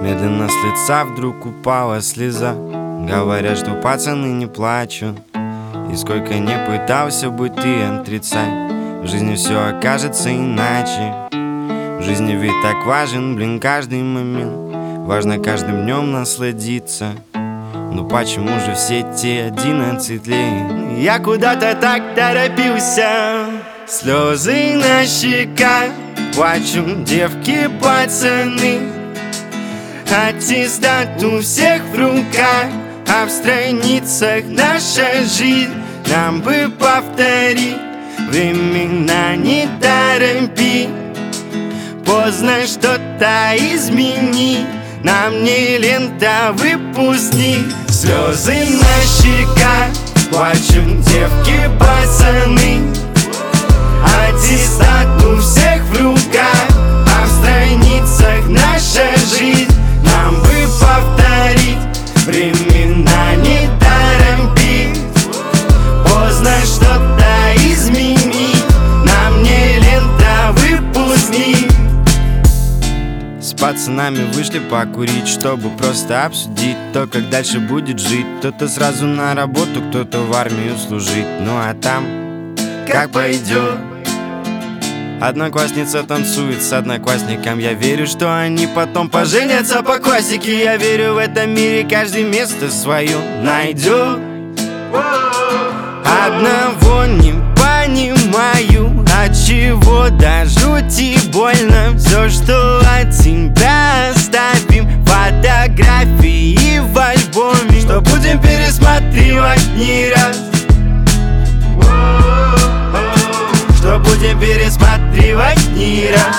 Медленно с лица вдруг упала слеза. Говорят, что пацаны не плачут. И сколько не пытался бы ты отрицать, в жизни все окажется иначе. В жизни ведь так важен, каждый момент. Важно каждым днем насладиться. Но почему же все те 11 лет я куда-то так торопился? Слезы на щеках, плачут девки, пацаны. Аттестат у всех в руках, а в страницах наша жизнь. Нам бы повторить времена, не торопи. Поздно что-то изменить, нам не лента, выпускник. Слезы на щеках, плачут девки, пацаны. Аттестат у всех в руках, а в страницах наша жизнь. Нам бы повторить времена, не торопи. Поздно что-то изменить, нам не лента, выпускник. С пацанами вышли покурить, чтобы просто обсудить то, как дальше будет жить. Кто-то сразу на работу, кто-то в армию служить. Ну а там как пойдет. Одноклассница танцует с одноклассником. Я верю, что они потом поженятся по классике. Я верю, в этом мире каждый место свое найдет. Одного не понимаю, отчего до жути больно. Все, что от тебя оставим, фотографии в альбоме, что будем пересматривать не раз. Что будем пересматривать не раз.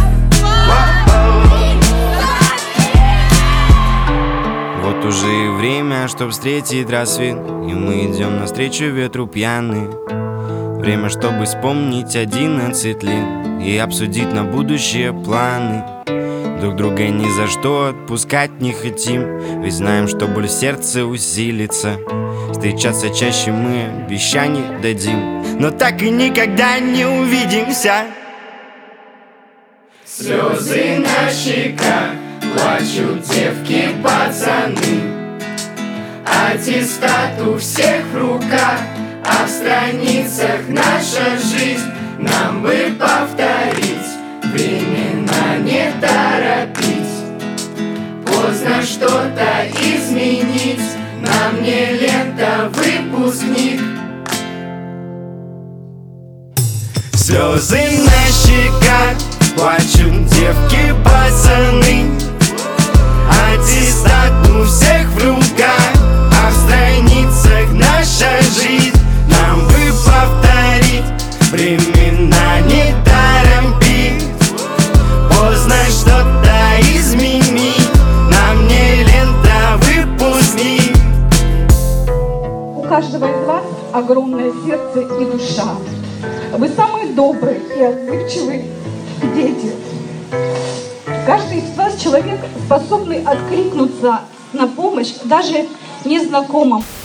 Вот уже и время, чтоб встретить рассвет, и мы идем навстречу ветру пьяные. Время, чтобы вспомнить 11 лет и обсудить на будущее планы. Друг друга ни за что отпускать не хотим, ведь знаем, что боль в сердце усилится. Встречаться чаще мы обещаний дадим, но так и никогда не увидимся. Слезы на щеках, плачут девки, пацаны. Аттестат у всех в руках, а в страницах наша жизнь. Нам бы повторить времена, не торопить. Поздно что-то изменить, нам не лента, выпускник. Слезы на щеках, плачут девки, пацаны. Аттестат у всех в руках, а в страницах наша жизнь. Нам бы повторить времена, не торопить. Поздно что-то изменить, нам не лента, выпускник. У каждого из вас огромное сердце и душа. Вы самые добрые и отзывчивые дети. Каждый из вас человек, способный откликнуться на помощь даже незнакомым.